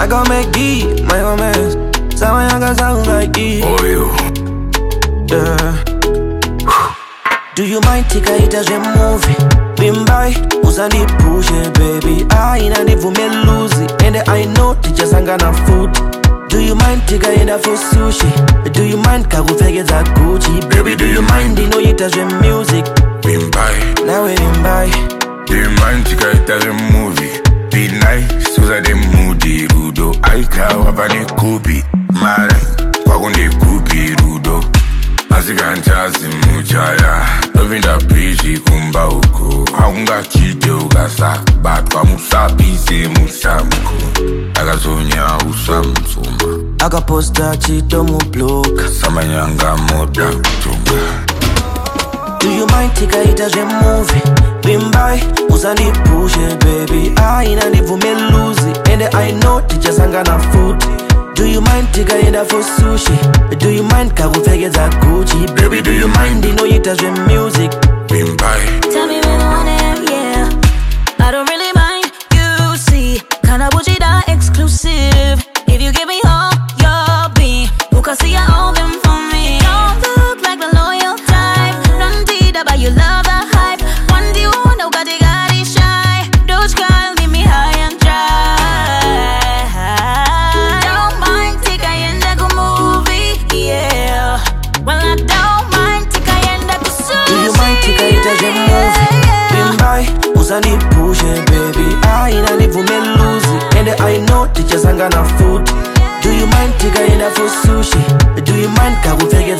I gon' make D my romance. Sama yanga sound like E. Oh you. Yeah. Do you mind tika ita je movie? Bimbai, usani push it, baby. Inanivume luzi. And I know teacher sanga na food. Do you mind tika ita for sushi? Do you mind kakufeke za Gucci? Baby, do you mind ino ita je music? Bimbai. Nawe bimbai. Do you mind tika ita je movie? Be nice, suza de moody rudo. Aika wapane kubi. Mara, wakunde kubi rudo. Asikanchazi muchaya Lovinda pishi kumba uko Haunga chite ugasa Batwa musabise musamuko Agazonya usamsuma Agaposta chito mu bloka Samanyanga moda chunga. Do you mind tika ita je movie? Bimbai, usani push it, baby. Inanivume luzi. And I know teacher sanga na food. Do you mind tika ita for sushi? Do you mind kakufeke za Gucci? Baby, do you mind ino ita je music? Bimbai. Tell me when I want him, yeah. I don't really mind, you see. Kinda bougie, that exclusive. If you give me all your being, who can see I own them for me? Don't look like the loyal type. Don't need about you love the hype. One do you know got it shy. Those girls leave me high and dry. Don't mind tika yenda ku movie, yeah. Well, I don't mind tika yenda ku sushi. Do you mind tika ita je movie? Bimbai, usani push it, baby. Inanivume luzi. And I know teacher sanga na food. Do you mind tika ita for sushi? Do you mind kakufeke